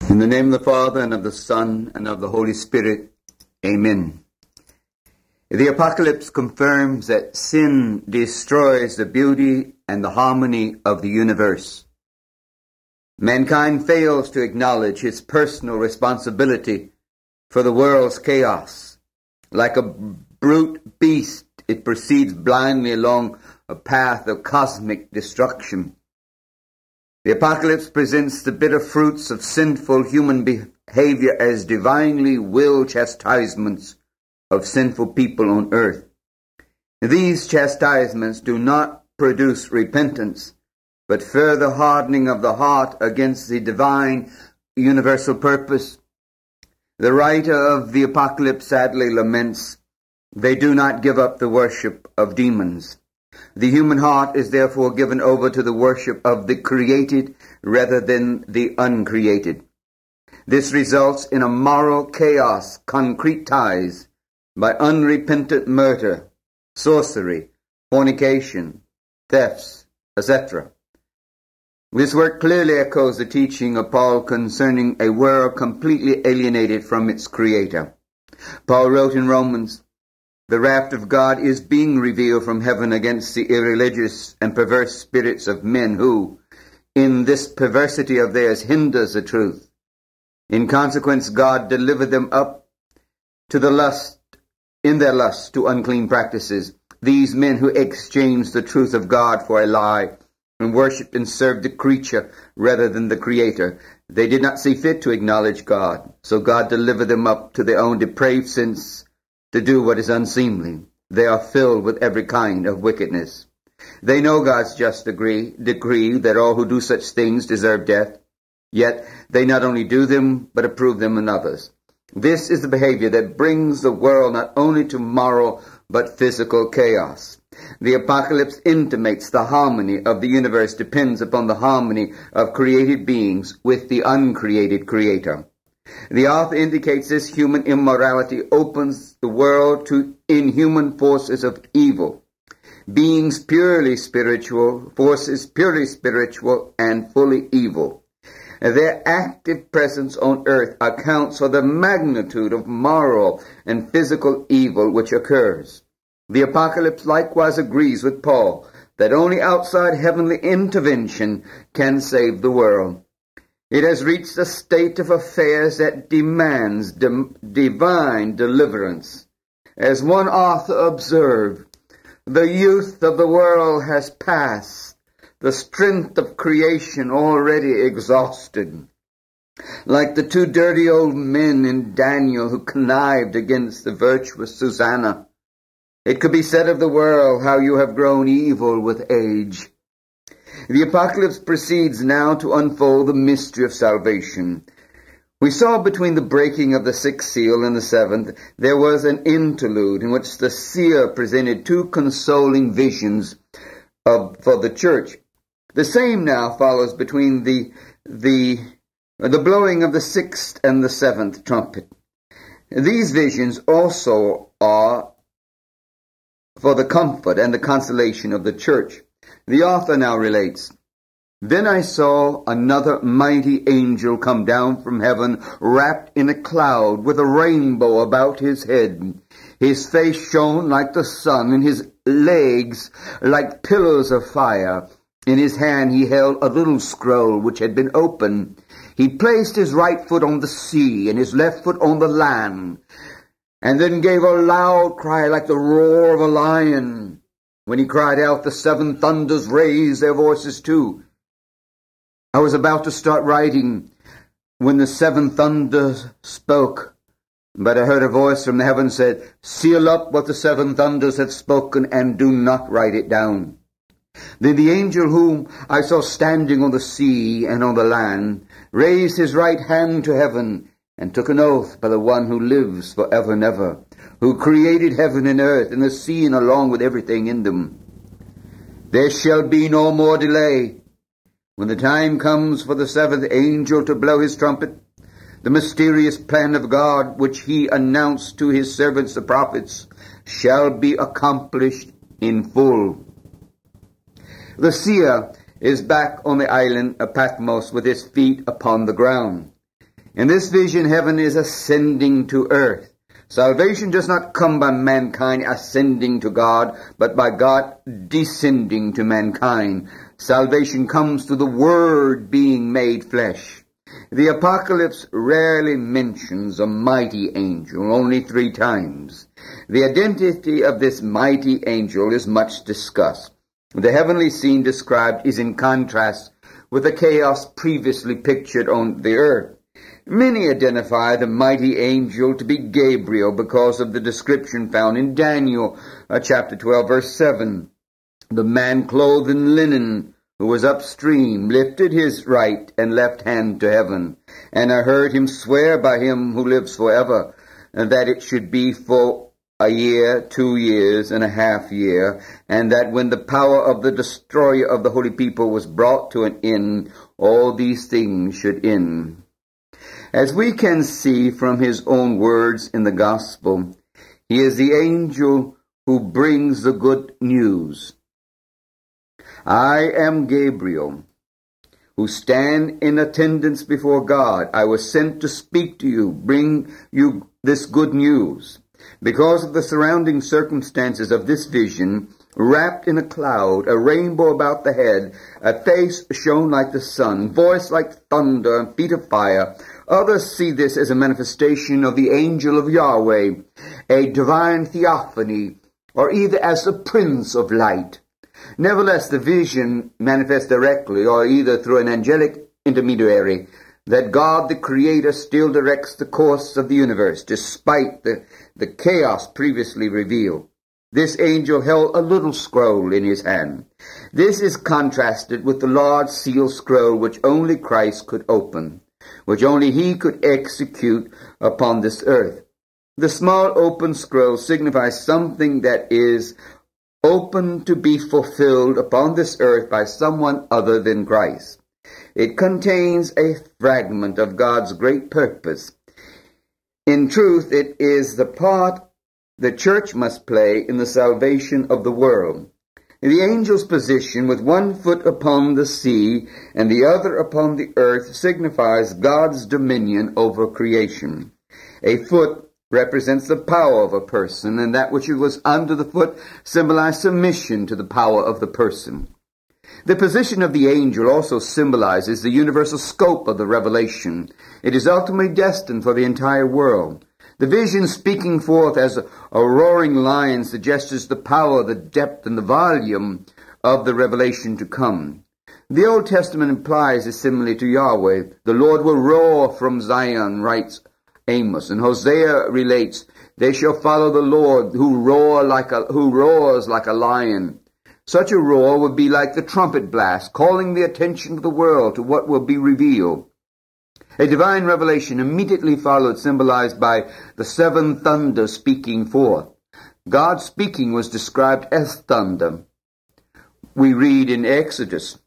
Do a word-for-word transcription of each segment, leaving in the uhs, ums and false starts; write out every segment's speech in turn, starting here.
In the name of the Father, and of the Son, and of the Holy Spirit. Amen. The Apocalypse confirms that sin destroys the beauty and the harmony of the universe. Mankind fails to acknowledge his personal responsibility for the world's chaos. Like a brute beast, it proceeds blindly along a path of cosmic destruction. The Apocalypse presents the bitter fruits of sinful human behavior as divinely willed chastisements of sinful people on earth. These chastisements do not produce repentance, but further hardening of the heart against the divine universal purpose. The writer of the Apocalypse sadly laments, they do not give up the worship of demons. The human heart is therefore given over to the worship of the created rather than the uncreated. This results in a moral chaos concretized by unrepentant murder, sorcery, fornication, thefts, et cetera. This work clearly echoes the teaching of Paul concerning a world completely alienated from its Creator. Paul wrote in Romans, "The wrath of God is being revealed from heaven against the irreligious and perverse spirits of men who, in this perversity of theirs, hinders the truth. In consequence, God delivered them up to the lust, in their lust, to unclean practices. These men who exchanged the truth of God for a lie and worshipped and served the creature rather than the Creator. They did not see fit to acknowledge God, so God delivered them up to their own depraved sense to do what is unseemly. They are filled with every kind of wickedness. They know God's just decree, decree that all who do such things deserve death, yet they not only do them, but approve them in others. This is the behavior that brings the world not only to moral, but physical chaos. The Apocalypse intimates the harmony of the universe depends upon the harmony of created beings with the uncreated Creator. The author indicates this human immorality opens the world to inhuman forces of evil, beings purely spiritual, forces purely spiritual and fully evil. Their active presence on earth accounts for the magnitude of moral and physical evil which occurs. The Apocalypse likewise agrees with Paul that only outside heavenly intervention can save the world. It has reached a state of affairs that demands di- divine deliverance. As one author observed, the youth of the world has passed, the strength of creation already exhausted. Like the two dirty old men in Daniel who connived against the virtuous Susanna, it could be said of the world, how you have grown evil with age. The Apocalypse proceeds now to unfold the mystery of salvation. We saw between the breaking of the sixth seal and the seventh, there was an interlude in which the seer presented two consoling visions of, for the church. The same now follows between the, the, the blowing of the sixth and the seventh trumpet. These visions also are for the comfort and the consolation of the church. The author now relates, "Then I saw another mighty angel come down from heaven, wrapped in a cloud, with a rainbow about his head. His face shone like the sun, and his legs like pillars of fire. In his hand he held a little scroll which had been opened. He placed his right foot on the sea, and his left foot on the land, and then gave a loud cry like the roar of a lion. When he cried out, the seven thunders raised their voices too." I was about to start writing when the seven thunders spoke, but I heard a voice from the heaven said, "Seal up what the seven thunders have spoken and do not write it down." Then the angel whom I saw standing on the sea and on the land raised his right hand to heaven and took an oath by the one who lives forever and ever, who created heaven and earth and the sea and along with everything in them. "There shall be no more delay. When the time comes for the seventh angel to blow his trumpet, the mysterious plan of God, which he announced to his servants the prophets, shall be accomplished in full." The seer is back on the island of Patmos with his feet upon the ground. In this vision, heaven is ascending to earth. Salvation does not come by mankind ascending to God, but by God descending to mankind. Salvation comes through the Word being made flesh. The Apocalypse rarely mentions a mighty angel, only three times. The identity of this mighty angel is much discussed. The heavenly scene described is in contrast with the chaos previously pictured on the earth. Many identify the mighty angel to be Gabriel because of the description found in Daniel uh, chapter twelve, verse seven. The man clothed in linen who was upstream lifted his right and left hand to heaven, and I heard him swear by him who lives forever, and that it should be for a year, two years, and a half year, and that when the power of the destroyer of the holy people was brought to an end, all these things should end. As we can see from his own words in the gospel, he is the angel who brings the good news. I am Gabriel, who stand in attendance before God. I was sent to speak to you, bring you this good news. Because of the surrounding circumstances of this vision, wrapped in a cloud, a rainbow about the head, a face shone like the sun, voice like thunder, and feet of fire, others see this as a manifestation of the angel of Yahweh, a divine theophany, or either as the Prince of Light. Nevertheless, the vision manifests directly, or either through an angelic intermediary, that God the Creator still directs the course of the universe, despite the, the chaos previously revealed. This angel held a little scroll in his hand. This is contrasted with the large sealed scroll which only Christ could open, which only he could execute upon this earth. The small open scroll signifies something that is open to be fulfilled upon this earth by someone other than Christ. It contains a fragment of God's great purpose. In truth, it is the part the church must play in the salvation of the world. The angel's position with one foot upon the sea and the other upon the earth signifies God's dominion over creation. A foot represents the power of a person, and that which was under the foot symbolized submission to the power of the person. The position of the angel also symbolizes the universal scope of the revelation. It is ultimately destined for the entire world. The vision speaking forth as a, a roaring lion suggests the power, the depth, and the volume of the revelation to come. The Old Testament implies a simile to Yahweh. The Lord will roar from Zion, writes Amos, and Hosea relates, they shall follow the Lord who roar like a, who roars like a lion. Such a roar would be like the trumpet blast, calling the attention of the world to what will be revealed. A divine revelation immediately followed, symbolized by the seven thunders speaking forth. God's speaking was described as thunder. We read in Exodus,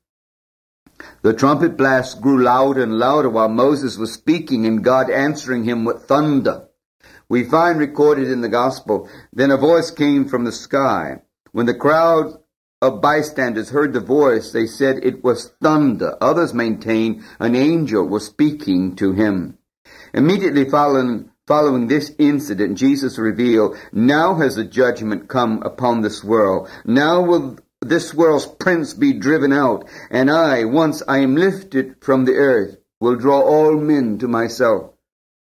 the trumpet blast grew louder and louder while Moses was speaking, and God answering him with thunder. We find recorded in the gospel, then a voice came from the sky. When the crowd of bystanders heard the voice, they said it was thunder. Others maintain an angel was speaking to him. Immediately following, following this incident, Jesus revealed, now has the judgment come upon this world. Now will this world's prince be driven out, and I, once I am lifted from the earth, will draw all men to myself.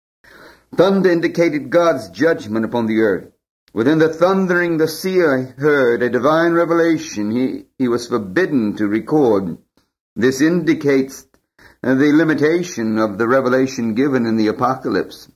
Thunder indicated God's judgment upon the earth. Within the thundering, the seer heard a divine revelation he, he was forbidden to record. This indicates the limitation of the revelation given in the Apocalypse.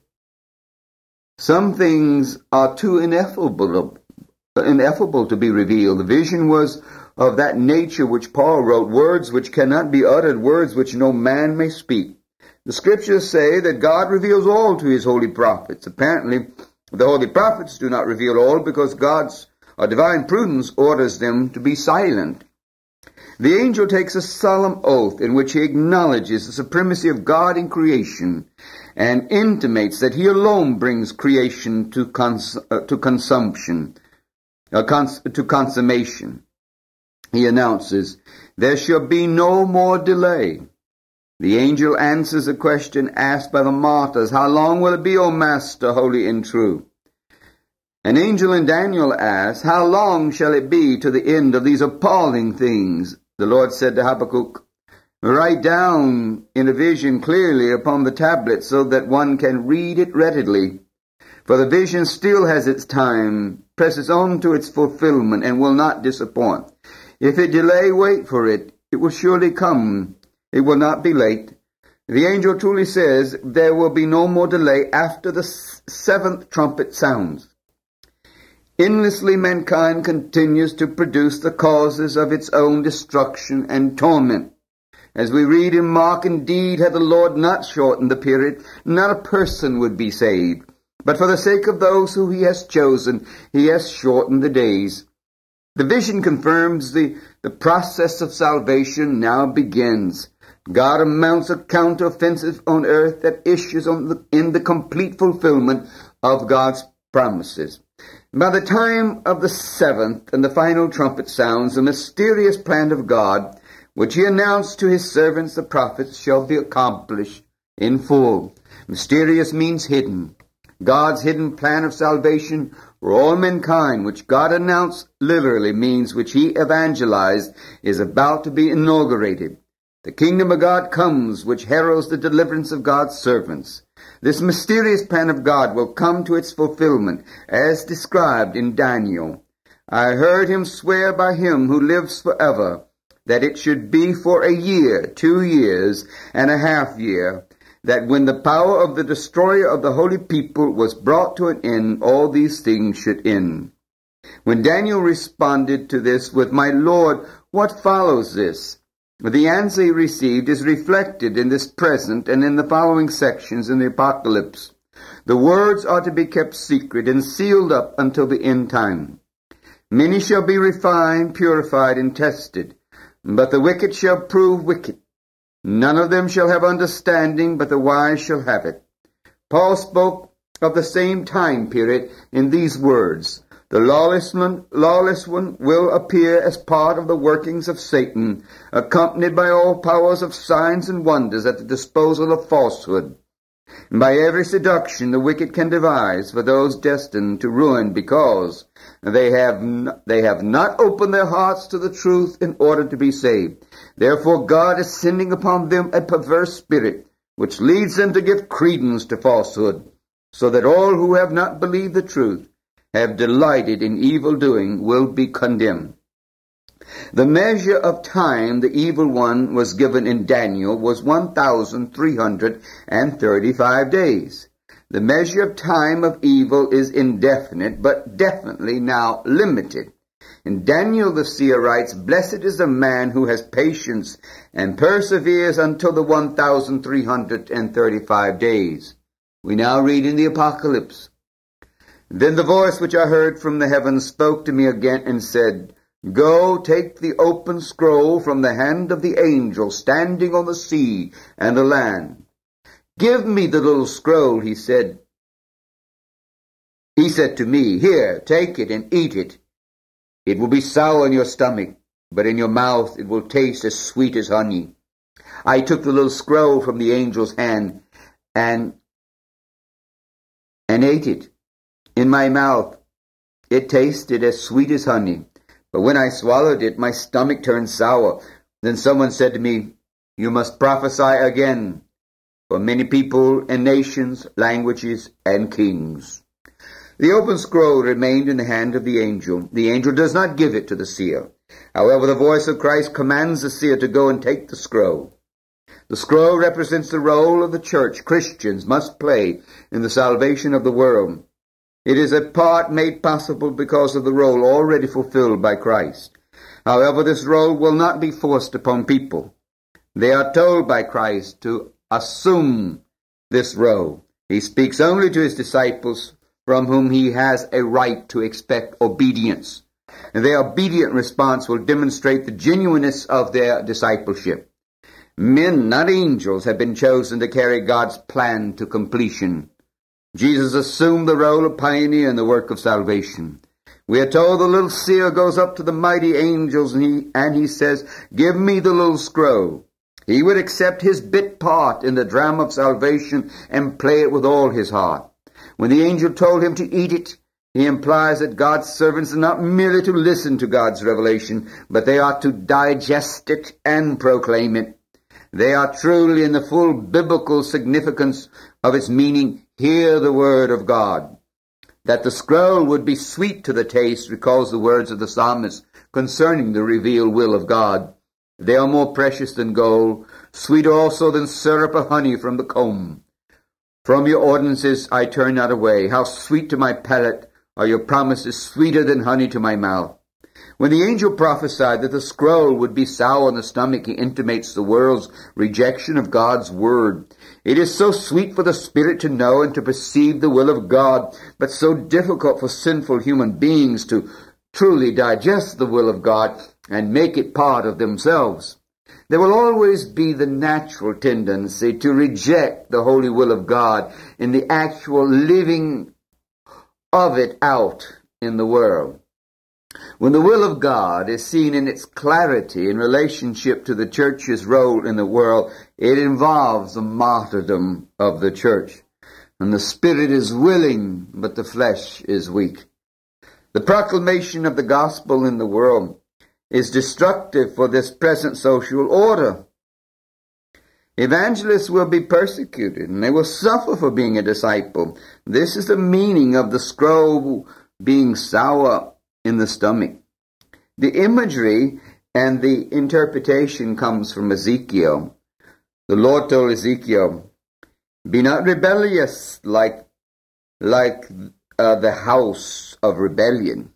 Some things are too ineffable, ineffable to be revealed. The vision was of that nature which Paul wrote, words which cannot be uttered, words which no man may speak. The scriptures say that God reveals all to his holy prophets. Apparently, the holy prophets do not reveal all because God's or divine prudence orders them to be silent. The angel takes a solemn oath in which he acknowledges the supremacy of God in creation and intimates that he alone brings creation to cons- uh, to consumption, uh, cons- to consummation. He announces, there shall be no more delay. The angel answers a question asked by the martyrs, "How long will it be, O Master, holy and true?" An angel in Daniel asks, "How long shall it be to the end of these appalling things?" The Lord said to Habakkuk, "Write down in a vision clearly upon the tablet so that one can read it readily. For the vision still has its time, presses on to its fulfillment, and will not disappoint. If it delay, wait for it. It will surely come. It will not be late." The angel truly says there will be no more delay after the seventh trumpet sounds. Endlessly mankind continues to produce the causes of its own destruction and torment. As we read in Mark, "Indeed, had the Lord not shortened the period, not a person would be saved. But for the sake of those who he has chosen, he has shortened the days." The vision confirms the, the process of salvation now begins. God mounts a counteroffensive on earth that issues on the, in the complete fulfillment of God's promises. By the time of the seventh and the final trumpet sounds, the mysterious plan of God, which he announced to his servants the prophets, shall be accomplished in full. Mysterious means hidden. God's hidden plan of salvation for all mankind, which God announced literally means which he evangelized, is about to be inaugurated. The kingdom of God comes, which heralds the deliverance of God's servants. This mysterious plan of God will come to its fulfillment, as described in Daniel. "I heard him swear by him who lives forever, that it should be for a year, two years, and a half year, that when the power of the destroyer of the holy people was brought to an end, all these things should end." When Daniel responded to this with, "My Lord, what follows this?" the answer he received is reflected in this present and in the following sections in the Apocalypse. The words are to be kept secret and sealed up until the end time. "Many shall be refined, purified, and tested, but the wicked shall prove wicked. None of them shall have understanding, but the wise shall have it." Paul spoke of the same time period in these words, "The lawless one, lawless one will appear as part of the workings of Satan, accompanied by all powers of signs and wonders at the disposal of falsehood, and by every seduction the wicked can devise for those destined to ruin, because they have n- they have not opened their hearts to the truth in order to be saved. Therefore God is sending upon them a perverse spirit, which leads them to give credence to falsehood, so that all who have not believed the truth, have delighted in evil doing, will be condemned." The measure of time the evil one was given in Daniel was one thousand three hundred thirty-five days. The measure of time of evil is indefinite, but definitely now limited. In Daniel the seer writes, "Blessed is the man who has patience and perseveres until the one thousand three hundred thirty-five days." We now read in the Apocalypse, "Then the voice which I heard from the heavens spoke to me again and said, Go, take the open scroll from the hand of the angel standing on the sea and the land. Give me the little scroll," he said. He said to me, "Here, take it and eat it. It will be sour in your stomach, but in your mouth it will taste as sweet as honey." I took the little scroll from the angel's hand and, and ate it. In my mouth it tasted as sweet as honey. But when I swallowed it, my stomach turned sour. Then someone said to me, "You must prophesy again for many people and nations, languages, and kings." The open scroll remained in the hand of the angel. The angel does not give it to the seer. However, the voice of Christ commands the seer to go and take the scroll. The scroll represents the role of the church Christians must play in the salvation of the world. It is a part made possible because of the role already fulfilled by Christ. However, this role will not be forced upon people. They are told by Christ to assume this role. He speaks only to his disciples, from whom he has a right to expect obedience. And their obedient response will demonstrate the genuineness of their discipleship. Men, not angels, have been chosen to carry God's plan to completion. Jesus assumed the role of pioneer in the work of salvation. We are told the little seer goes up to the mighty angels and he, and he says, "Give me the little scroll." He would accept his bit part in the drama of salvation and play it with all his heart. When the angel told him to eat it, he implies that God's servants are not merely to listen to God's revelation, but they are to digest it and proclaim it. They are truly, in the full biblical significance of its meaning, hear the word of God. That the scroll would be sweet to the taste recalls the words of the psalmist concerning the revealed will of God. They are more precious than gold, sweeter also than syrup of honey from the comb. From your ordinances I turn not away. How sweet to my palate are your promises, sweeter than honey to my mouth. When the angel prophesied that the scroll would be sour in the stomach, he intimates the world's rejection of God's word. It is so sweet for the spirit to know and to perceive the will of God, but so difficult for sinful human beings to truly digest the will of God and make it part of themselves. There will always be the natural tendency to reject the holy will of God in the actual living of it out in the world. When the will of God is seen in its clarity in relationship to the church's role in the world, it involves the martyrdom of the church. And the spirit is willing, but the flesh is weak. The proclamation of the gospel in the world is destructive for this present social order. Evangelists will be persecuted, and they will suffer for being a disciple. This is the meaning of the scroll being sour in the stomach. The imagery and the interpretation comes from Ezekiel. The Lord told Ezekiel, "Be not rebellious like, like uh, the house of rebellion,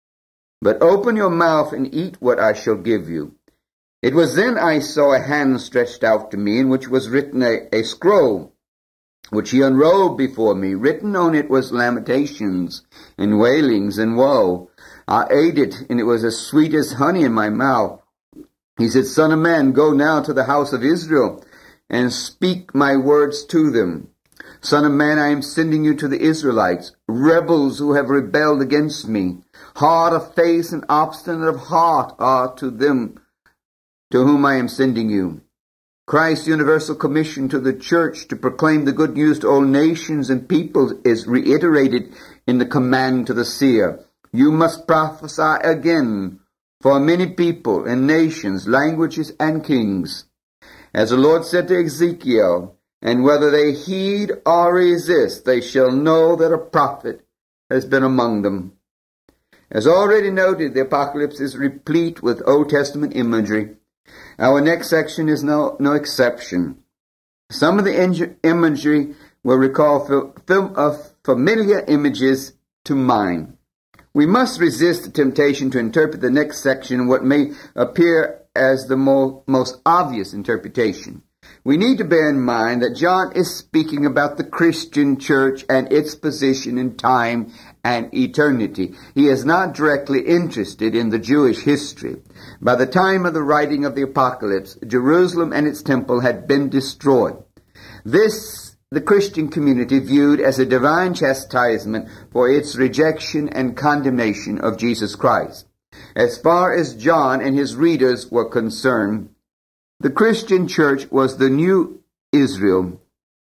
but open your mouth and eat what I shall give you." It was then I saw a hand stretched out to me, in which was written a, a scroll, which he unrolled before me. Written on it was lamentations and wailings and woe. I ate it, and it was as sweet as honey in my mouth. He said, "Son of man, go now to the house of Israel, and speak my words to them. Son of man, I am sending you to the Israelites, rebels who have rebelled against me. Hard of face and obstinate of heart are to them to whom I am sending you." Christ's universal commission to the church to proclaim the good news to all nations and peoples is reiterated in the command to the seer. You must prophesy again for many people and nations, languages, and kings. As the Lord said to Ezekiel, "And whether they heed or resist, they shall know that a prophet has been among them." As already noted, the Apocalypse is replete with Old Testament imagery. Our next section is no, no exception. Some of the imagery will recall film of familiar images to mind. We must resist the temptation to interpret the next section in what may appear as the mo- most obvious interpretation. We need to bear in mind that John is speaking about the Christian church and its position in time and eternity. He is not directly interested in the Jewish history. By the time of the writing of the Apocalypse, Jerusalem and its temple had been destroyed. This the Christian community viewed as a divine chastisement for its rejection and condemnation of Jesus Christ. As far as John and his readers were concerned, the Christian church was the new Israel.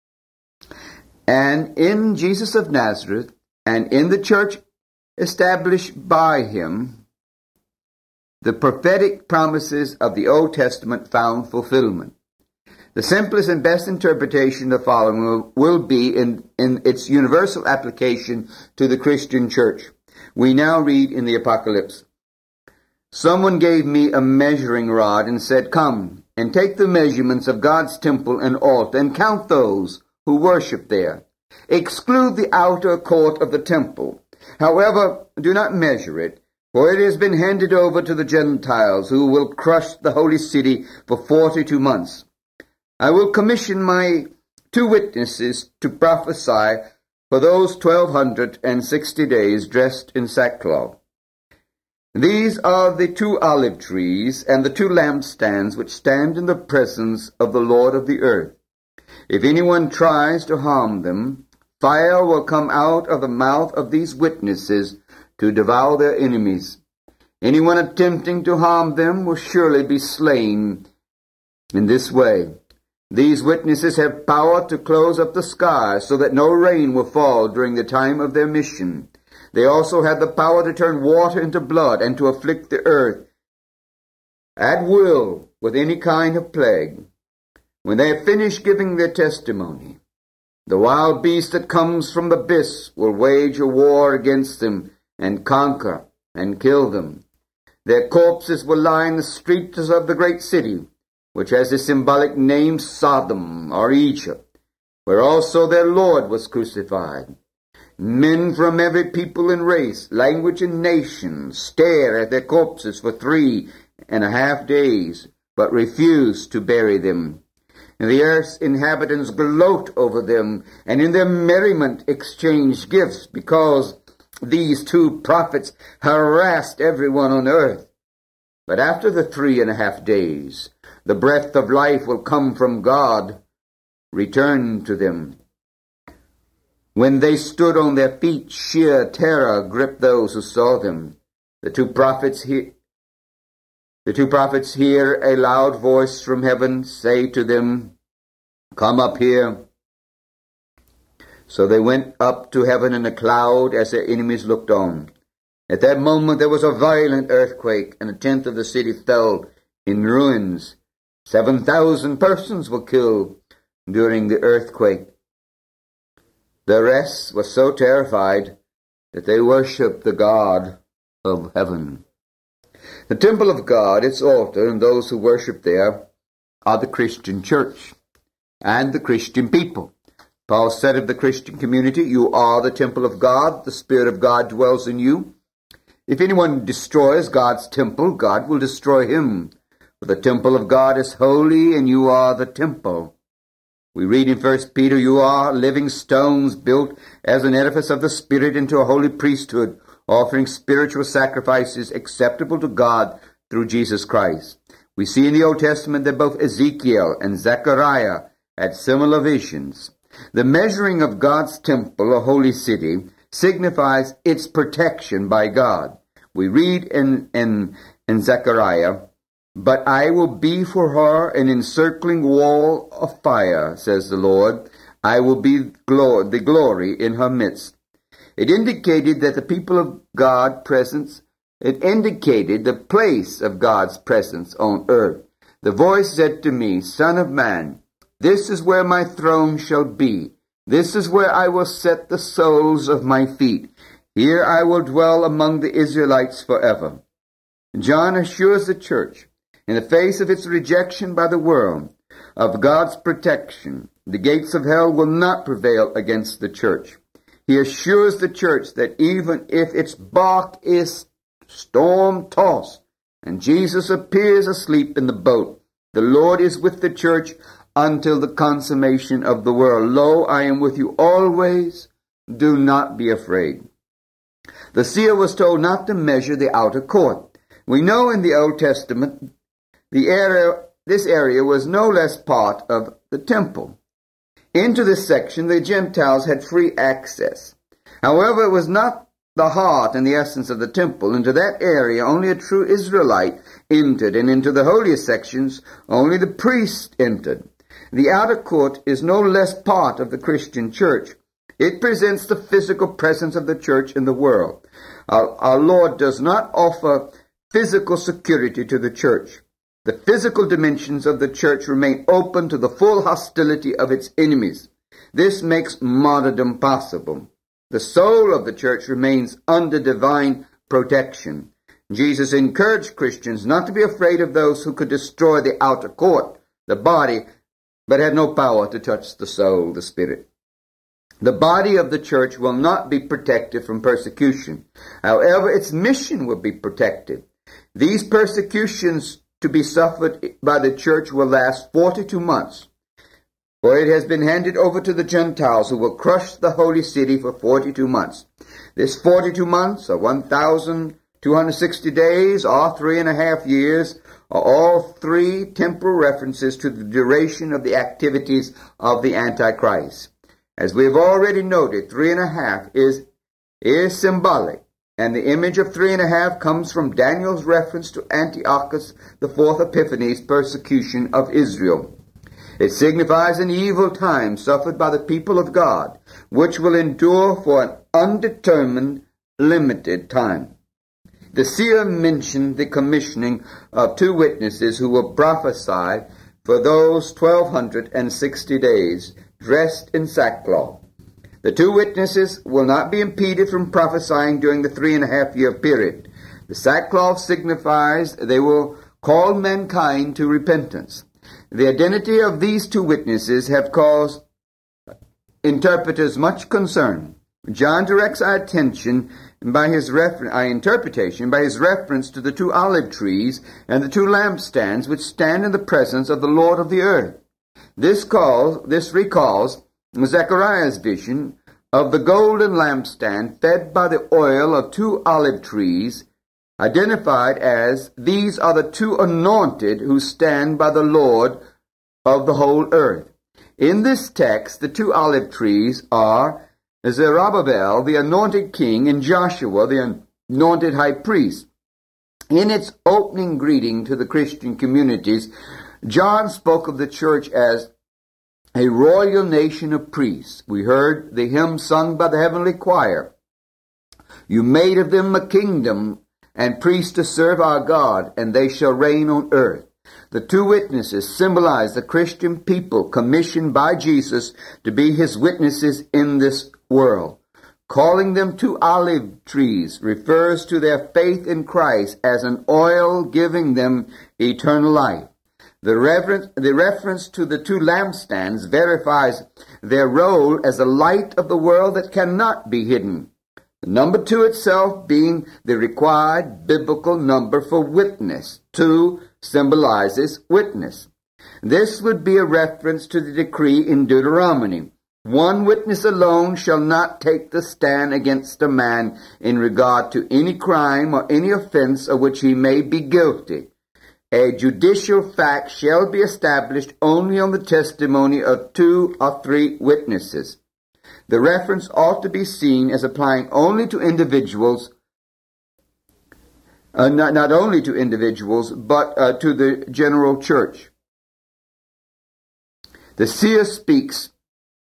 And in Jesus of Nazareth, and in the church established by him, the prophetic promises of the Old Testament found fulfillment. The simplest and best interpretation of the following will, will be in, in its universal application to the Christian church. We now read in the Apocalypse, "Someone gave me a measuring rod and said, 'Come and take the measurements of God's temple and altar and count those who worship there. Exclude the outer court of the temple. However, do not measure it, for it has been handed over to the Gentiles, who will crush the holy city for forty-two months. I will commission my two witnesses to prophesy for those twelve hundred and sixty days dressed in sackcloth. These are the two olive trees and the two lampstands which stand in the presence of the Lord of the earth. If anyone tries to harm them, fire will come out of the mouth of these witnesses to devour their enemies. Anyone attempting to harm them will surely be slain In this way, these witnesses have power to close up the sky so that no rain will fall during the time of their mission. They also have the power to turn water into blood and to afflict the earth at will with any kind of plague. When they have finished giving their testimony, the wild beast that comes from the abyss will wage a war against them and conquer and kill them. Their corpses will lie in the streets of the great city, which has the symbolic name Sodom or Egypt, where also their Lord was crucified. Men from every people and race, language and nation stare at their corpses for three and a half days, but refuse to bury them. And the earth's inhabitants gloat over them, and in their merriment exchange gifts, because these two prophets harassed everyone on earth. But after the three and a half days, the breath of life will come from God, return to them. When they stood on their feet, sheer terror gripped those who saw them. The two prophets he- The two prophets hear a loud voice from heaven say to them, "Come up here." So they went up to heaven in a cloud as their enemies looked on. At that moment there was a violent earthquake, and a tenth of the city fell in ruins. Seven thousand persons were killed during the earthquake. The rest were so terrified that they worshipped the God of heaven. The temple of God, its altar, and those who worship there are the Christian church and the Christian people. Paul said of the Christian community, "You are the temple of God. The Spirit of God dwells in you. If anyone destroys God's temple, God will destroy him. For the temple of God is holy, and you are the temple." We read in First Peter, "You are living stones built as an edifice of the Spirit into a holy priesthood, offering spiritual sacrifices acceptable to God through Jesus Christ." We see in the Old Testament that both Ezekiel and Zechariah had similar visions. The measuring of God's temple, a holy city, signifies its protection by God. We read in, in, in Zechariah, "But I will be for her an encircling wall of fire, says the Lord. I will be glor- the glory in her midst." It indicated that the people of God presence, it indicated the place of God's presence on earth. The voice said to me, "Son of man, this is where my throne shall be. This is where I will set the soles of my feet. Here I will dwell among the Israelites forever." John assures the church, in the face of its rejection by the world, of God's protection. The gates of hell will not prevail against the church. He assures the church that even if its bark is storm-tossed and Jesus appears asleep in the boat, the Lord is with the church until the consummation of the world. "Lo, I am with you always. Do not be afraid." The seer was told not to measure the outer court. We know in the Old Testament the area, this area was no less part of the temple. Into this section, the Gentiles had free access. However, it was not the heart and the essence of the temple. Into that area, only a true Israelite entered, and into the holiest sections, only the priest entered. The outer court is no less part of the Christian church. It presents the physical presence of the church in the world. Our, our Lord does not offer physical security to the church. The physical dimensions of the church remain open to the full hostility of its enemies. This makes martyrdom possible. The soul of the church remains under divine protection. Jesus encouraged Christians not to be afraid of those who could destroy the outer court, the body, but had no power to touch the soul, the spirit. The body of the church will not be protected from persecution. However, its mission will be protected. These persecutions to be suffered by the church will last forty-two months. For it has been handed over to the Gentiles, who will crush the holy city for forty-two months. This forty-two months, or one thousand two hundred sixty days, or three and a half years, are all three temporal references to the duration of the activities of the Antichrist. As we have already noted, three and a half is, is symbolic And the image of three and a half comes from Daniel's reference to Antiochus the fourth Epiphanes' persecution of Israel. It signifies an evil time suffered by the people of God, which will endure for an undetermined, limited time. The seer mentioned the commissioning of two witnesses who will prophesy for those twelve sixty days, dressed in sackcloth. The two witnesses will not be impeded from prophesying during the three and a half year period. The sackcloth signifies they will call mankind to repentance. The identity of these two witnesses have caused interpreters much concern. John directs our attention by his refer- our interpretation by his reference to the two olive trees and the two lampstands which stand in the presence of the Lord of the earth. This calls, this recalls Zechariah's vision of the golden lampstand fed by the oil of two olive trees, identified as, these are the two anointed who stand by the Lord of the whole earth. In this text, the two olive trees are Zerubbabel, the anointed king, and Joshua, the anointed high priest. In its opening greeting to the Christian communities, John spoke of the church as a royal nation of priests. We heard the hymn sung by the heavenly choir. You made of them a kingdom and priests to serve our God, and they shall reign on earth. The two witnesses symbolize the Christian people commissioned by Jesus to be his witnesses in this world. Calling them two olive trees refers to their faith in Christ as an oil giving them eternal life. The reference, the reference to the two lampstands verifies their role as a light of the world that cannot be hidden. The number two itself being the required biblical number for witness. Two symbolizes witness. This would be a reference to the decree in Deuteronomy. One witness alone shall not take the stand against a man in regard to any crime or any offense of which he may be guilty. A judicial fact shall be established only on the testimony of two or three witnesses. The reference ought to be seen as applying only to individuals, uh, not, not only to individuals, but uh, to the general church. The seer speaks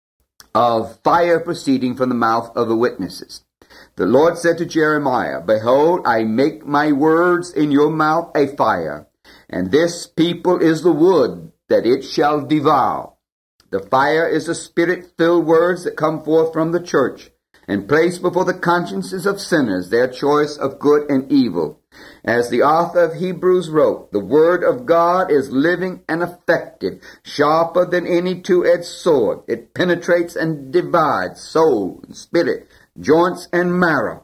of fire proceeding from the mouth of the witnesses. The Lord said to Jeremiah, Behold, I make my words in your mouth a fire, and this people is the wood that it shall devour. The fire is the spirit-filled words that come forth from the church and place before the consciences of sinners their choice of good and evil. As the author of Hebrews wrote, the word of God is living and effective, sharper than any two-edged sword. It penetrates and divides soul and spirit, joints and marrow.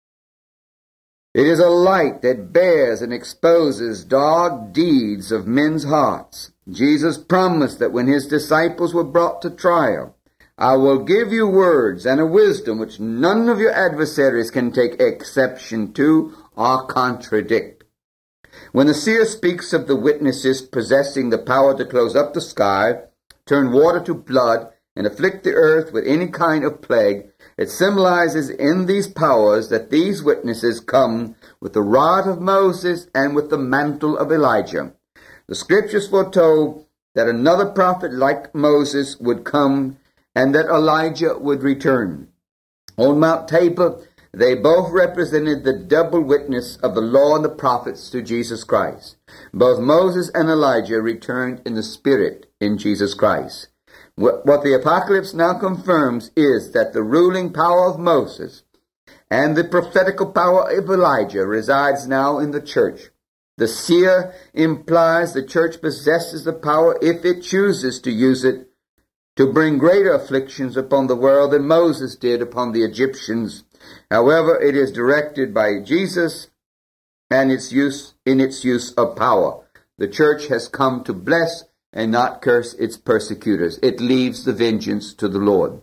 It is a light that bears and exposes dark deeds of men's hearts. Jesus promised that when his disciples were brought to trial, I will give you words and a wisdom which none of your adversaries can take exception to or contradict. When the seer speaks of the witnesses possessing the power to close up the sky, turn water to blood, and afflict the earth with any kind of plague, it symbolizes in these powers that these witnesses come with the rod of Moses and with the mantle of Elijah. The scriptures foretold that another prophet like Moses would come and that Elijah would return. On Mount Tabor, they both represented the double witness of the law and the prophets to Jesus Christ. Both Moses and Elijah returned in the Spirit in Jesus Christ. What the Apocalypse now confirms is that the ruling power of Moses and the prophetical power of Elijah resides now in the church. The seer implies the church possesses the power, if it chooses to use it, to bring greater afflictions upon the world than Moses did upon the Egyptians. However, it is directed by Jesus and its use in its use of power. The church has come to bless and not curse its persecutors. It leaves the vengeance to the Lord.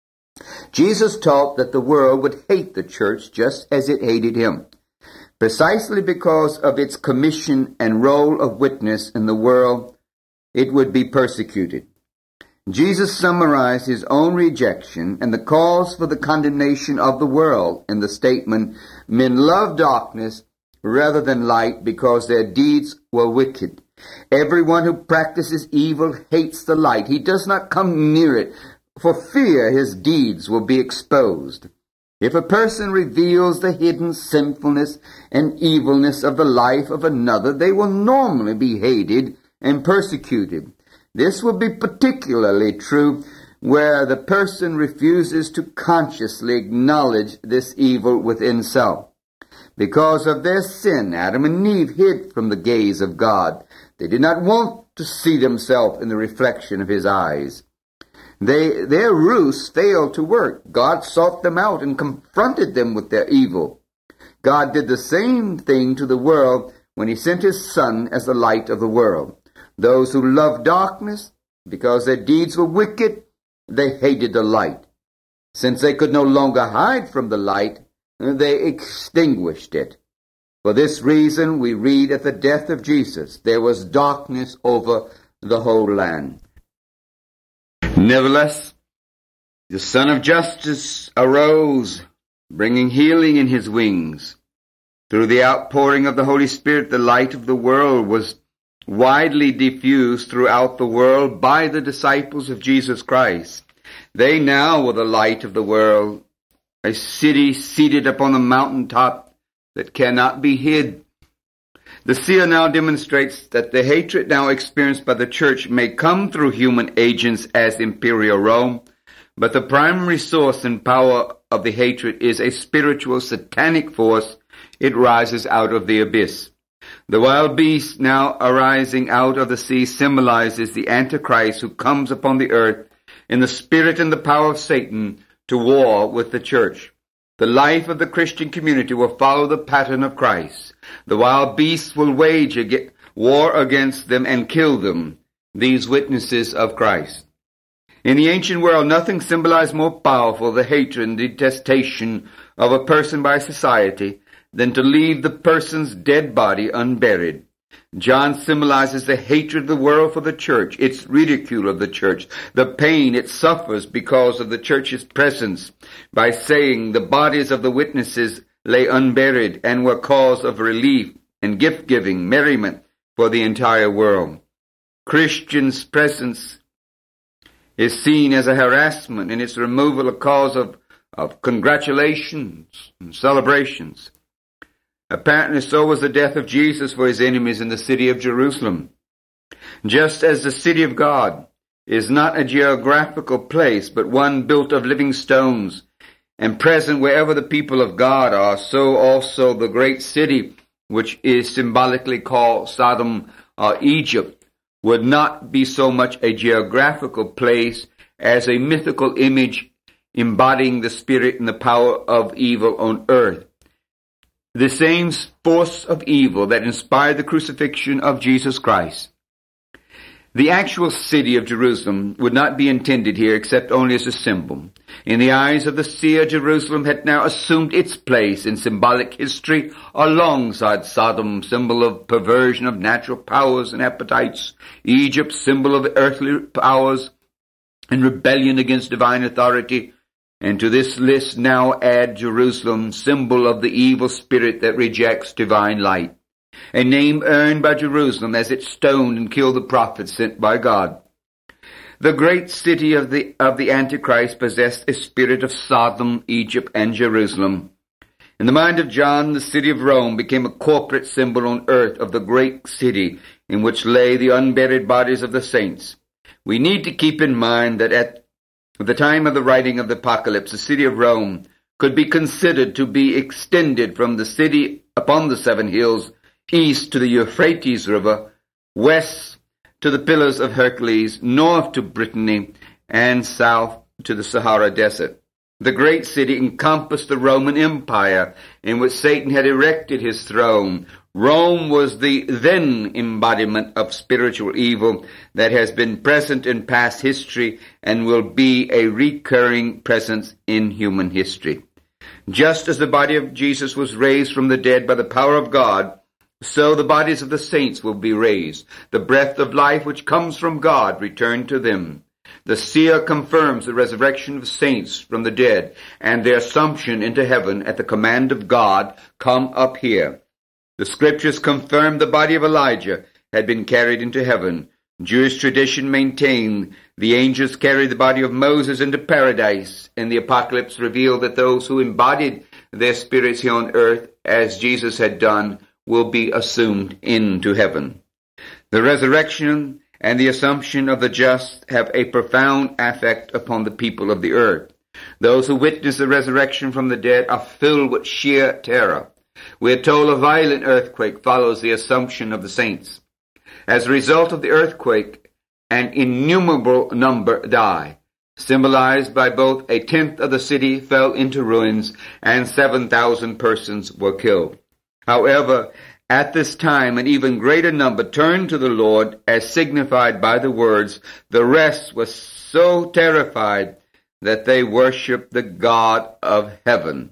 Jesus taught that the world would hate the church just as it hated him, precisely because of its commission and role of witness in the world. It would be persecuted. Jesus summarized his own rejection and the cause for the condemnation of the world in the statement, men love darkness rather than light because their deeds were wicked. Everyone who practices evil hates the light. He does not come near it for fear his deeds will be exposed. If a person reveals the hidden sinfulness and evilness of the life of another, they will normally be hated and persecuted. This will be particularly true where the person refuses to consciously acknowledge this evil within self. Because of their sin, Adam and Eve hid from the gaze of God. They did not want to see themselves in the reflection of his eyes. They, their ruse failed to work. God sought them out and confronted them with their evil. God did the same thing to the world when he sent his Son as the light of the world. Those who loved darkness, because their deeds were wicked, they hated the light. Since they could no longer hide from the light, they extinguished it. For this reason, we read at the death of Jesus, there was darkness over the whole land. Nevertheless, the Son of Justice arose, bringing healing in his wings. Through the outpouring of the Holy Spirit, the light of the world was widely diffused throughout the world by the disciples of Jesus Christ. They now were the light of the world, a city seated upon a mountaintop that cannot be hid. The seer now demonstrates that the hatred now experienced by the church may come through human agents as imperial Rome, but the primary source and power of the hatred is a spiritual satanic force. It rises out of the abyss. The wild beast now arising out of the sea symbolizes the Antichrist who comes upon the earth in the spirit and the power of Satan to war with the church. The life of the Christian community will follow the pattern of Christ. The wild beasts will wage ag- war against them and kill them, these witnesses of Christ. In the ancient world, nothing symbolized more powerful the hatred and detestation of a person by society than to leave the person's dead body unburied. John symbolizes the hatred of the world for the church, its ridicule of the church, the pain it suffers because of the church's presence, by saying the bodies of the witnesses lay unburied and were cause of relief and gift-giving, merriment for the entire world. Christians' presence is seen as a harassment, and its removal a cause of, of congratulations and celebrations. Apparently so was the death of Jesus for his enemies in the city of Jerusalem. Just as the city of God is not a geographical place, but one built of living stones and present wherever the people of God are, so also the great city, which is symbolically called Sodom or Egypt, would not be so much a geographical place as a mythical image embodying the spirit and the power of evil on earth. The same force of evil that inspired the crucifixion of Jesus Christ. The actual city of Jerusalem would not be intended here except only as a symbol. In the eyes of the seer, Jerusalem had now assumed its place in symbolic history alongside Sodom, symbol of perversion of natural powers and appetites, Egypt, symbol of earthly powers and rebellion against divine authority, and to this list now add Jerusalem, symbol of the evil spirit that rejects divine light, a name earned by Jerusalem as it stoned and killed the prophets sent by God. The great city of the of the Antichrist possessed a spirit of Sodom, Egypt, and Jerusalem. In the mind of John, the city of Rome became a corporate symbol on earth of the great city in which lay the unburied bodies of the saints. We need to keep in mind that at the time of the writing of the Apocalypse, the city of Rome could be considered to be extended from the city upon the seven hills, east to the Euphrates River, west to the Pillars of Hercules, north to Brittany, and south to the Sahara Desert. The great city encompassed the Roman Empire, in which Satan had erected his throne. Rome was the then embodiment of spiritual evil that has been present in past history and will be a recurring presence in human history. Just as the body of Jesus was raised from the dead by the power of God, so the bodies of the saints will be raised. The breath of life which comes from God returned to them. The seer confirms the resurrection of saints from the dead and their assumption into heaven at the command of God, "Come up here." The scriptures confirm the body of Elijah had been carried into heaven. Jewish tradition maintained the angels carried the body of Moses into paradise, and the Apocalypse revealed that those who embodied their spirits here on earth, as Jesus had done, will be assumed into heaven. The resurrection and the assumption of the just have a profound effect upon the people of the earth. Those who witness the resurrection from the dead are filled with sheer terror. We are told a violent earthquake follows the assumption of the saints. As a result of the earthquake, an innumerable number die, symbolized by both a tenth of the city fell into ruins and seven thousand persons were killed. However, at this time, an even greater number turned to the Lord, as signified by the words, "The rest was so terrified that they worshiped the God of heaven."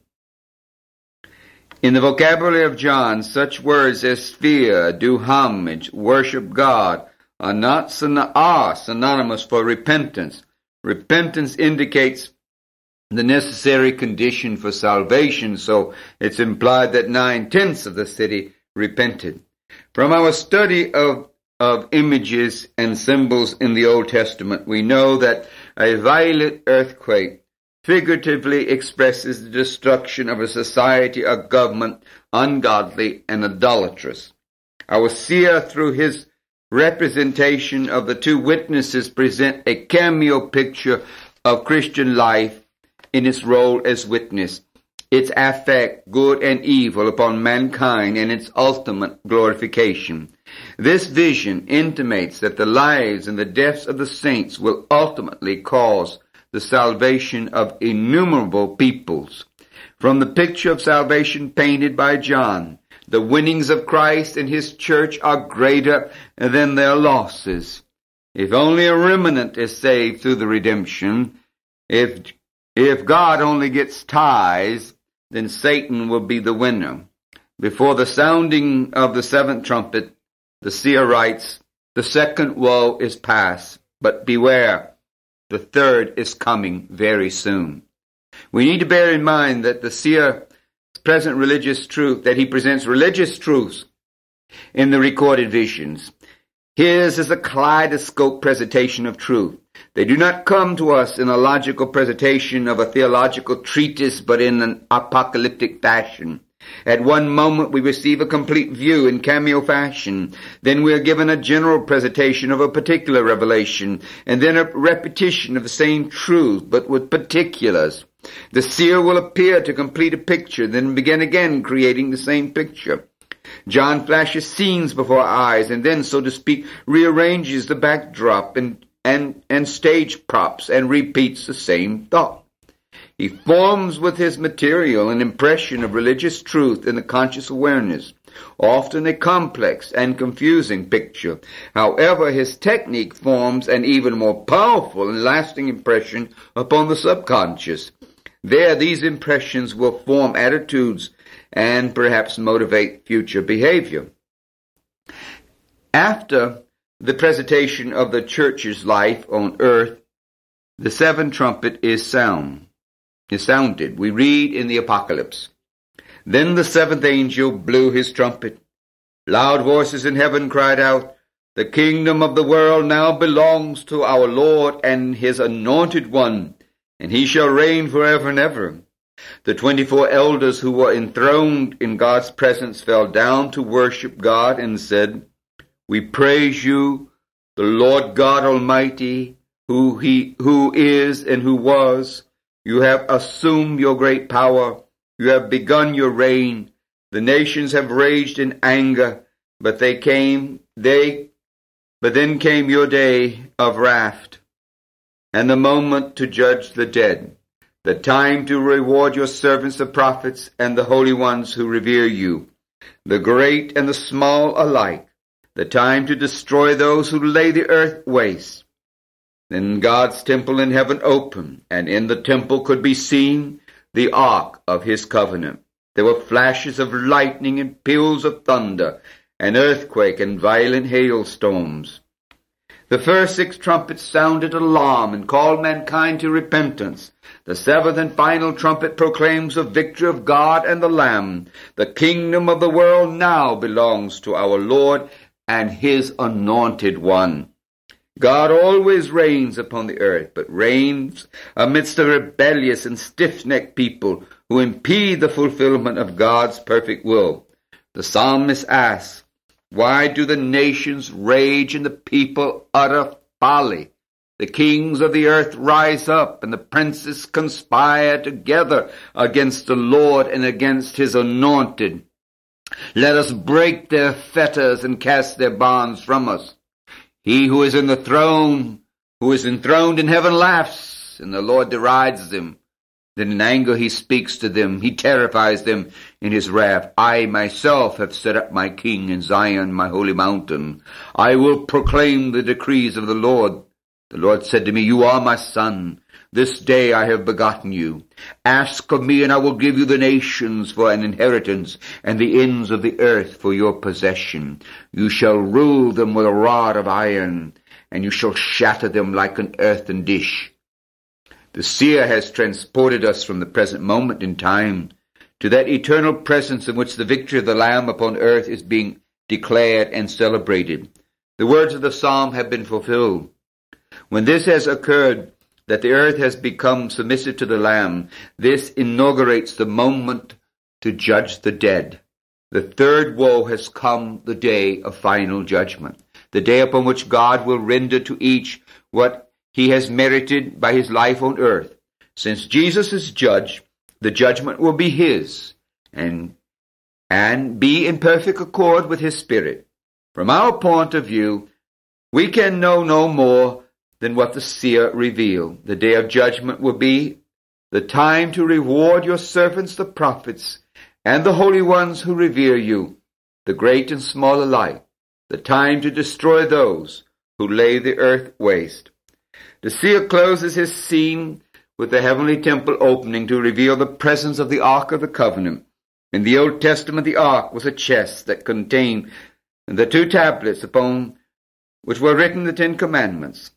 In the vocabulary of John, such words as fear, do homage, worship God, are not syn- are synonymous for repentance. Repentance indicates the necessary condition for salvation, so it's implied that nine-tenths of the city repented. From our study of, of images and symbols in the Old Testament, we know that a violent earthquake figuratively expresses the destruction of a society or government ungodly and idolatrous. Our seer, through his representation of the two witnesses, present a cameo picture of Christian life in its role as witness, its effect, good and evil, upon mankind, and its ultimate glorification. This vision intimates that the lives and the deaths of the saints will ultimately cause the salvation of innumerable peoples. From the picture of salvation painted by John, the winnings of Christ and his church are greater than their losses. If only a remnant is saved through the redemption, if, if God only gets tithes, then Satan will be the winner. Before the sounding of the seventh trumpet, the seer writes, "The second woe is past, but beware, the third is coming very soon." We need to bear in mind that the seer's present religious truth, that he presents religious truths in the recorded visions. His is a kaleidoscope presentation of truth. They do not come to us in a logical presentation of a theological treatise, but in an apocalyptic fashion. At one moment we receive a complete view in cameo fashion. Then we are given a general presentation of a particular revelation, and then a repetition of the same truth, but with particulars. The seer will appear to complete a picture, then begin again creating the same picture. John flashes scenes before our eyes, and then, so to speak, rearranges the backdrop and, and, and stage props, and repeats the same thought. He forms with his material an impression of religious truth in the conscious awareness, often a complex and confusing picture. However, his technique forms an even more powerful and lasting impression upon the subconscious. There, these impressions will form attitudes and perhaps motivate future behavior. After the presentation of the church's life on earth, the seventh trumpet is sound. Is sounded. We read in the Apocalypse, "Then the seventh angel blew his trumpet. Loud voices in heaven cried out, 'The kingdom of the world now belongs to our Lord and his anointed one, and he shall reign forever and ever.' The twenty-four elders who were enthroned in God's presence fell down to worship God and said, 'We praise you, the Lord God Almighty, who he who is and who was. You have assumed your great power. You have begun your reign. The nations have raged in anger, but they came, they, but then came your day of wrath, and the moment to judge the dead, the time to reward your servants the prophets and the holy ones who revere you, the great and the small alike, the time to destroy those who lay the earth waste.' Then God's temple in heaven opened, and in the temple could be seen the ark of his covenant. There were flashes of lightning and peals of thunder, an earthquake and violent hailstorms. The first six trumpets sounded alarm and called mankind to repentance. The seventh and final trumpet proclaims the victory of God and the Lamb. The kingdom of the world now belongs to our Lord and his anointed one. God always reigns upon the earth, but reigns amidst a rebellious and stiff-necked people who impede the fulfillment of God's perfect will. The psalmist asks, "Why do the nations rage and the people utter folly? The kings of the earth rise up, and the princes conspire together against the Lord and against his anointed. Let us break their fetters and cast their bonds from us. He who is in the throne, who is enthroned in heaven, laughs, and the Lord derides them. Then in anger he speaks to them. He terrifies them in his wrath. I myself have set up my king in Zion, my holy mountain. I will proclaim the decrees of the Lord. The Lord said to me, You are my son. This day I have begotten you. Ask of me, and I will give you the nations for an inheritance, and the ends of the earth for your possession. You shall rule them with a rod of iron, and you shall shatter them like an earthen dish. The seer has transported us from the present moment in time to that eternal presence in which the victory of the Lamb upon earth is being declared and celebrated. The words of the psalm have been fulfilled. When this has occurred, that the earth has become submissive to the Lamb, this inaugurates the moment to judge the dead. The third woe has come, the day of final judgment, the day upon which God will render to each what he has merited by his life on earth. Since Jesus is judge, the judgment will be his, and, and be in perfect accord with his Spirit. From our point of view, we can know no more than what the seer revealed. The day of judgment will be the time to reward your servants, the prophets, and the holy ones who revere you, the great and small alike, the time to destroy those who lay the earth waste. The seer closes his scene with the heavenly temple opening to reveal the presence of the Ark of the Covenant. In the Old Testament, the Ark was a chest that contained the two tablets upon which were written the Ten Commandments.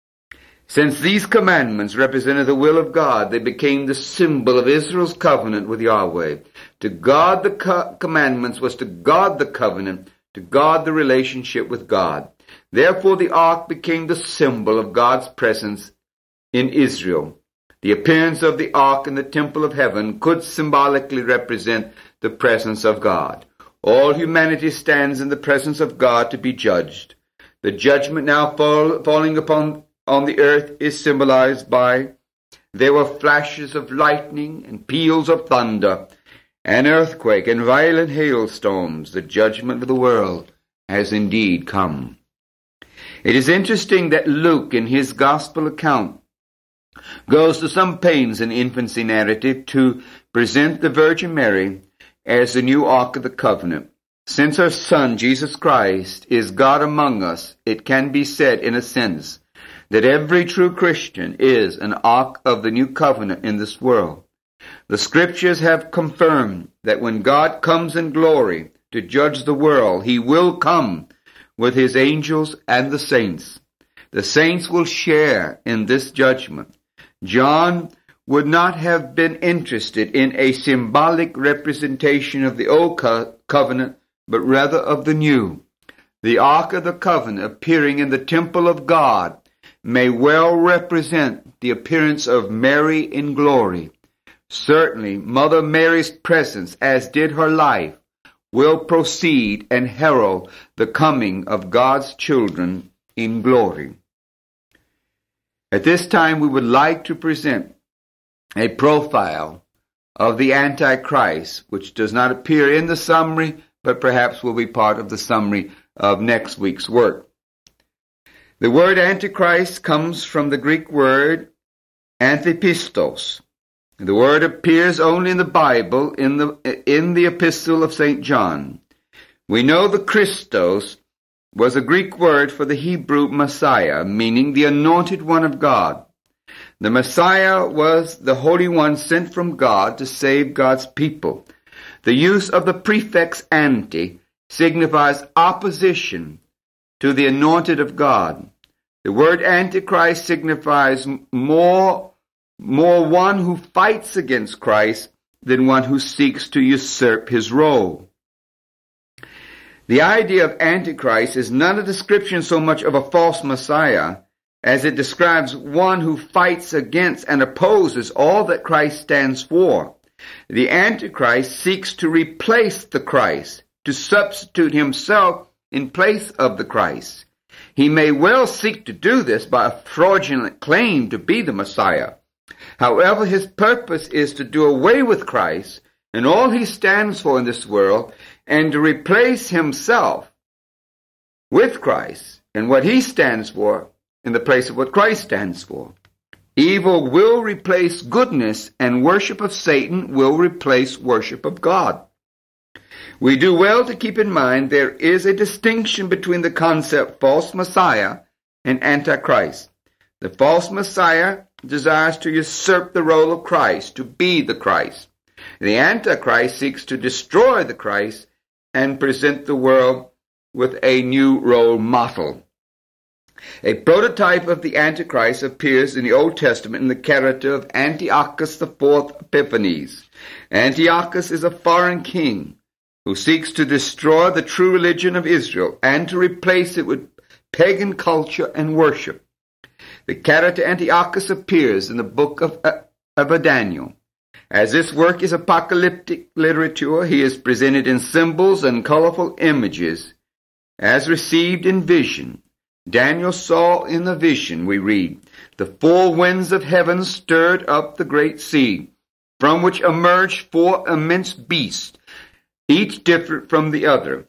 Since these commandments represented the will of God, they became the symbol of Israel's covenant with Yahweh. To guard the co- commandments was to guard the covenant, to guard the relationship with God. Therefore, the ark became the symbol of God's presence in Israel. The appearance of the ark in the temple of heaven could symbolically represent the presence of God. All humanity stands in the presence of God to be judged. The judgment now fall, falling upon on the earth is symbolized by, there were flashes of lightning and peals of thunder, an earthquake and violent hailstorms. The judgment of the world has indeed come. It is interesting that Luke, in his gospel account, goes to some pains in the infancy narrative to present the Virgin Mary as the new Ark of the Covenant. Since her Son, Jesus Christ, is God among us, it can be said, in a sense, that every true Christian is an Ark of the new covenant in this world. The Scriptures have confirmed that when God comes in glory to judge the world, he will come with his angels and the saints. The saints will share in this judgment. John would not have been interested in a symbolic representation of the old co- covenant, but rather of the new. The Ark of the Covenant appearing in the temple of God may well represent the appearance of Mary in glory. Certainly, Mother Mary's presence, as did her life, will proceed and herald the coming of God's children in glory. At this time, we would like to present a profile of the Antichrist, which does not appear in the summary, but perhaps will be part of the summary of next week's work. The word Antichrist comes from the Greek word antipistos. The word appears only in the Bible, in the, in the epistle of Saint John. We know the Christos was a Greek word for the Hebrew Messiah, meaning the anointed one of God. The Messiah was the Holy One sent from God to save God's people. The use of the prefix anti signifies opposition to the anointed of God. The word Antichrist signifies more, more one who fights against Christ than one who seeks to usurp his role. The idea of Antichrist is not a description so much of a false Messiah as it describes one who fights against and opposes all that Christ stands for. The Antichrist seeks to replace the Christ, to substitute himself in place of the Christ. He may well seek to do this by a fraudulent claim to be the Messiah. However, his purpose is to do away with Christ and all he stands for in this world, and to replace himself with Christ and what he stands for in the place of what Christ stands for. Evil will replace goodness, and worship of Satan will replace worship of God. We do well to keep in mind there is a distinction between the concept false Messiah and Antichrist. The false Messiah desires to usurp the role of Christ, to be the Christ. The Antichrist seeks to destroy the Christ and present the world with a new role model. A prototype of the Antichrist appears in the Old Testament in the character of Antiochus the Fourth Epiphanes. Antiochus is a foreign king who seeks to destroy the true religion of Israel and to replace it with pagan culture and worship. The character Antiochus appears in the book of, uh, of Daniel. As this work is apocalyptic literature, he is presented in symbols and colorful images as received in vision. Daniel saw in the vision, we read, the four winds of heaven stirred up the great sea, from which emerged four immense beasts, each different from the other.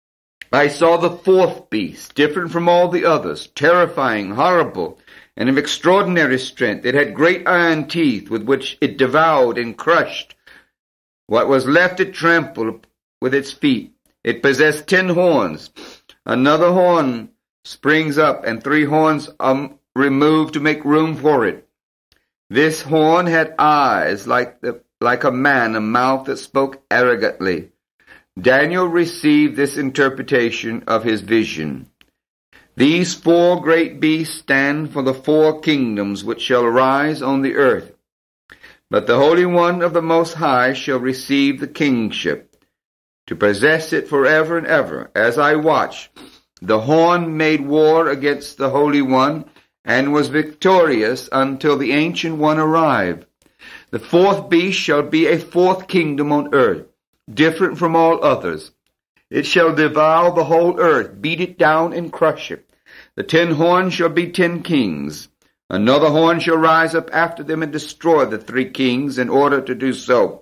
I saw the fourth beast, different from all the others, terrifying, horrible, and of extraordinary strength. It had great iron teeth with which it devoured and crushed what was left it trampled with its feet. It possessed ten horns. Another horn springs up, and three horns are removed to make room for it. This horn had eyes like the, like a man, a mouth that spoke arrogantly. Daniel received this interpretation of his vision. These four great beasts stand for the four kingdoms which shall arise on the earth. But the Holy One of the Most High shall receive the kingship, to possess it forever and ever. As I watched, the horn made war against the Holy One, and was victorious until the Ancient One arrived. The fourth beast shall be a fourth kingdom on earth, different from all others. It shall devour the whole earth, beat it down and crush it. The ten horns shall be ten kings. Another horn shall rise up after them and destroy the three kings in order to do so.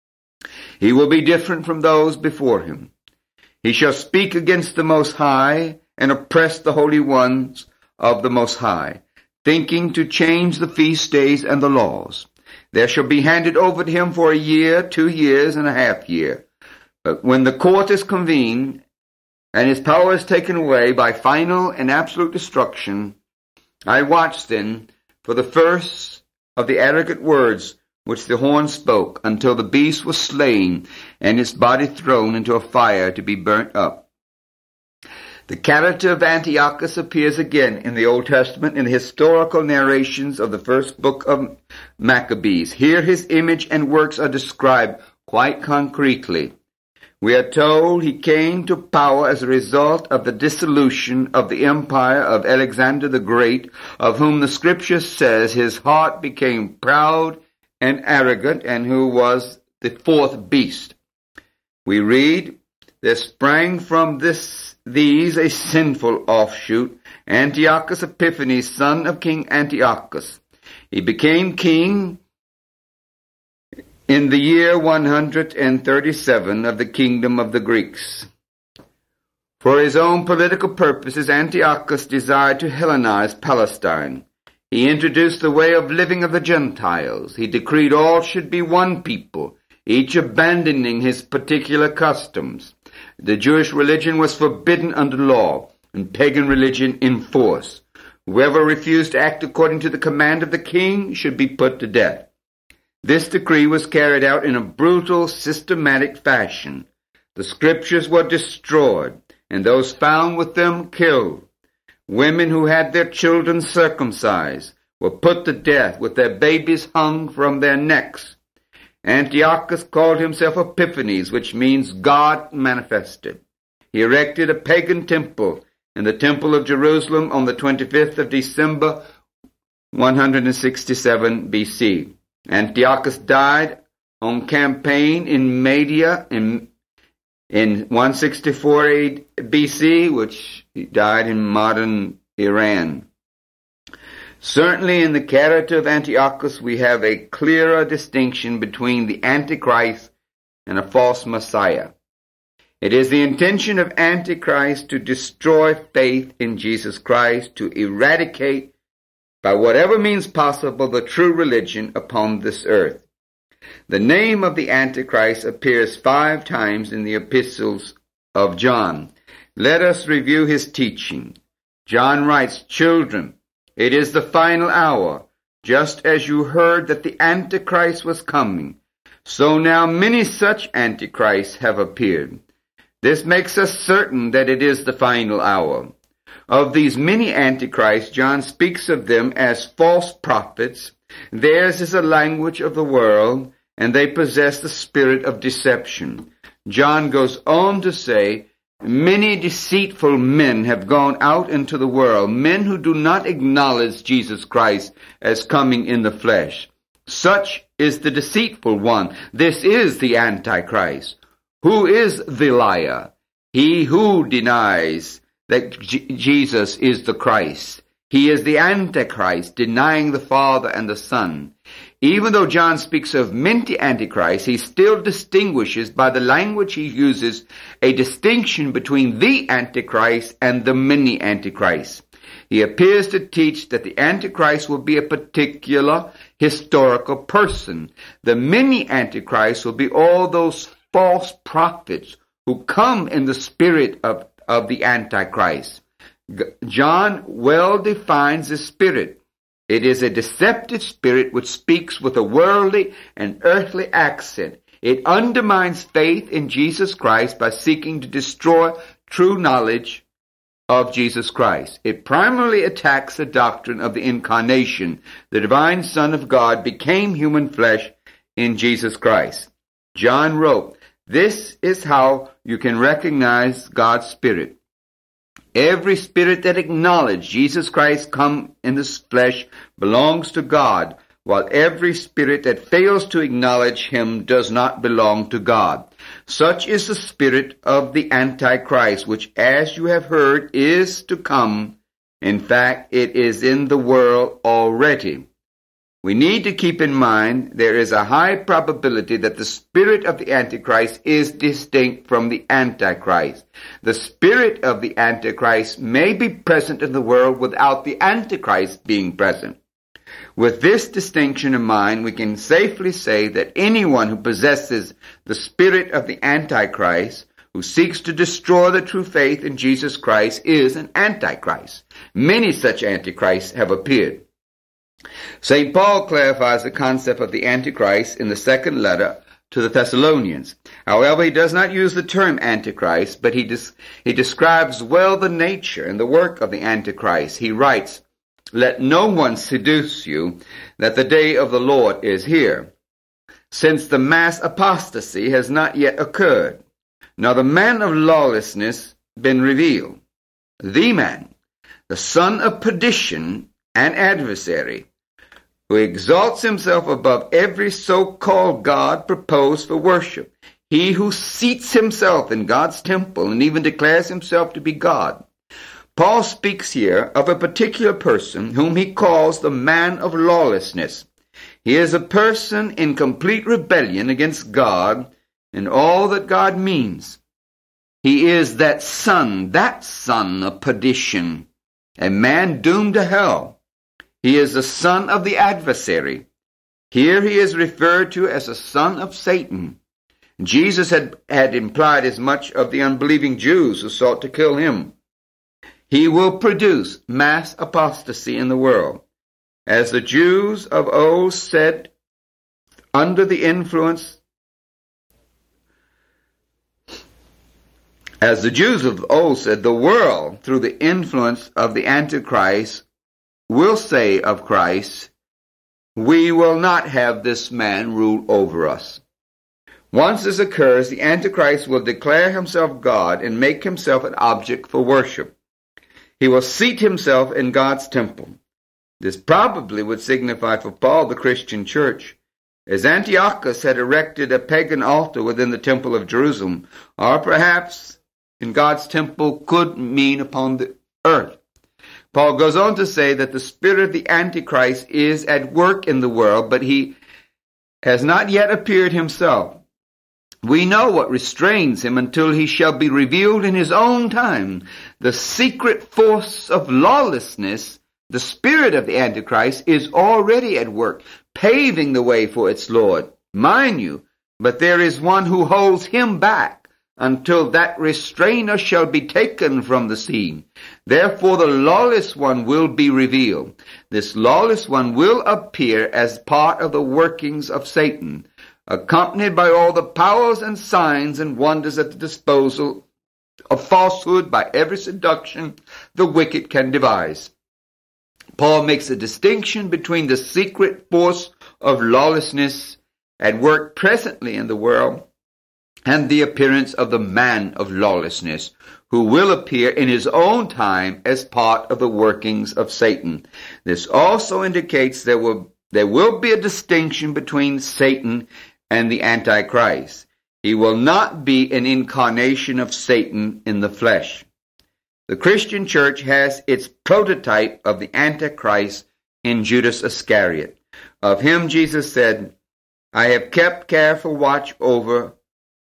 He will be different from those before him. He shall speak against the Most High and oppress the holy ones of the Most High, thinking to change the feast days and the laws. There shall be handed over to him for a year, two years, and a half year. But when the court is convened, and his power is taken away by final and absolute destruction, I watched then for the first of the arrogant words which the horn spoke, until the beast was slain, and its body thrown into a fire to be burnt up. The character of Antiochus appears again in the Old Testament in the historical narrations of the first book of Maccabees. Here his image and works are described quite concretely. We are told he came to power as a result of the dissolution of the empire of Alexander the Great, of whom the scripture says his heart became proud and arrogant, and who was the fourth beast. We read, there sprang from this these a sinful offshoot, Antiochus Epiphanes, son of King Antiochus. He became king in the year one hundred thirty-seven of the kingdom of the Greeks. For his own political purposes, Antiochus desired to Hellenize Palestine. He introduced the way of living of the Gentiles. He decreed all should be one people, each abandoning his particular customs. The Jewish religion was forbidden under law, and pagan religion enforced. Whoever refused to act according to the command of the king should be put to death. This decree was carried out in a brutal, systematic fashion. The scriptures were destroyed, and those found with them killed. Women who had their children circumcised were put to death with their babies hung from their necks. Antiochus called himself Epiphanes, which means God manifested. He erected a pagan temple in the Temple of Jerusalem on the twenty-fifth of December, one sixty-seven B C. Antiochus died on campaign in Media in, in one sixty-four B C, which he died in modern Iran. Certainly in the character of Antiochus we have a clearer distinction between the Antichrist and a false Messiah. It is the intention of Antichrist to destroy faith in Jesus Christ, to eradicate by whatever means possible the true religion upon this earth. The name of the Antichrist appears five times in the epistles of John. Let us review his teaching. John writes, "Children, it is the final hour. Just as you heard that the Antichrist was coming, so now many such Antichrists have appeared. This makes us certain that it is the final hour. Of these many Antichrists, John speaks of them as false prophets. Theirs is a language of the world, and they possess the spirit of deception." John goes on to say, "Many deceitful men have gone out into the world, men who do not acknowledge Jesus Christ as coming in the flesh. Such is the deceitful one. This is the Antichrist. Who is the liar? He who denies that J- Jesus is the Christ. He is the Antichrist, denying the Father and the Son." Even though John speaks of many antichrists, he still distinguishes by the language he uses a distinction between the Antichrist and the many antichrists. He appears to teach that the Antichrist will be a particular historical person. The many antichrists will be all those false prophets who come in the spirit of, of the Antichrist. John well defines the spirit. It is a deceptive spirit which speaks with a worldly and earthly accent. It undermines faith in Jesus Christ by seeking to destroy true knowledge of Jesus Christ. It primarily attacks the doctrine of the incarnation. The divine Son of God became human flesh in Jesus Christ. John wrote, "This is how you can recognize God's Spirit. Every spirit that acknowledges Jesus Christ come in this flesh belongs to God, while every spirit that fails to acknowledge him does not belong to God. Such is the spirit of the Antichrist, which, as you have heard, is to come. In fact, it is in the world already." We need to keep in mind there is a high probability that the spirit of the Antichrist is distinct from the Antichrist. The spirit of the Antichrist may be present in the world without the Antichrist being present. With this distinction in mind, we can safely say that anyone who possesses the spirit of the Antichrist, who seeks to destroy the true faith in Jesus Christ, is an Antichrist. Many such Antichrists have appeared. Saint Paul clarifies the concept of the Antichrist in the second letter to the Thessalonians. However, he does not use the term Antichrist, but he, des- he describes well the nature and the work of the Antichrist. He writes, "Let no one seduce you that the day of the Lord is here, since the mass apostasy has not yet occurred, nor the man of lawlessness been revealed, the man, the son of perdition, an adversary, who exalts himself above every so-called God proposed for worship, he who seats himself in God's temple and even declares himself to be God." Paul speaks here of a particular person whom he calls the man of lawlessness. He is a person in complete rebellion against God and all that God means. He is that son, that son of perdition, a man doomed to hell. He is the son of the adversary. Here he is referred to as a son of Satan. Jesus had, had implied as much of the unbelieving Jews who sought to kill him. He will produce mass apostasy in the world. As the Jews of old said, under the influence As the Jews of old said, the world, through the influence of the Antichrist, will say of Christ, we will not have this man rule over us. Once this occurs, the Antichrist will declare himself God and make himself an object for worship. He will seat himself in God's temple. This probably would signify for Paul the Christian church, as Antiochus had erected a pagan altar within the temple of Jerusalem, or perhaps in God's temple could mean upon the earth. Paul goes on to say that the spirit of the Antichrist is at work in the world, but he has not yet appeared himself. We know what restrains him until he shall be revealed in his own time. The secret force of lawlessness, the spirit of the Antichrist, is already at work, paving the way for its Lord. Mind you, but there is one who holds him back until that restrainer shall be taken from the scene. Therefore the lawless one will be revealed. This lawless one will appear as part of the workings of Satan, accompanied by all the powers and signs and wonders at the disposal of falsehood by every seduction the wicked can devise. Paul makes a distinction between the secret force of lawlessness at work presently in the world and the appearance of the man of lawlessness, who will appear in his own time as part of the workings of Satan. This also indicates there will, there will be a distinction between Satan and the Antichrist. He will not be an incarnation of Satan in the flesh. The Christian church has its prototype of the Antichrist in Judas Iscariot. Of him Jesus said, I have kept careful watch over,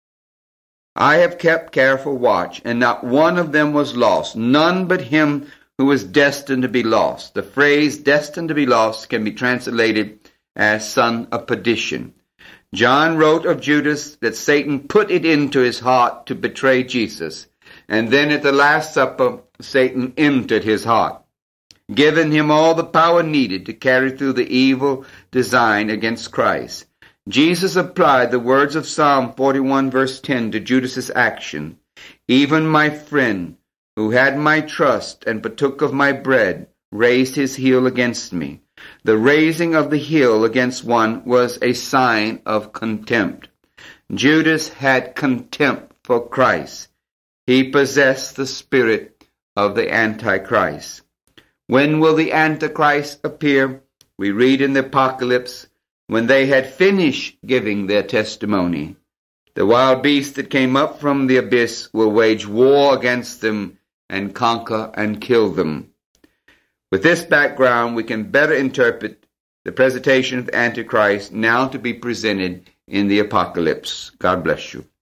I have kept careful watch, and not one of them was lost, none but him who was destined to be lost. The phrase destined to be lost can be translated as son of perdition. John wrote of Judas that Satan put it into his heart to betray Jesus. And then at the Last Supper, Satan entered his heart, giving him all the power needed to carry through the evil design against Christ. Jesus applied the words of Psalm forty-one verse ten to Judas's action. Even my friend, who had my trust and partook of my bread, raised his heel against me. The raising of the heel against one was a sign of contempt. Judas had contempt for Christ. He possessed the spirit of the Antichrist. When will the Antichrist appear? We read in the Apocalypse, when they had finished giving their testimony. The wild beast that came up from the abyss will wage war against them and conquer and kill them. With this background, we can better interpret the presentation of the Antichrist now to be presented in the Apocalypse. God bless you.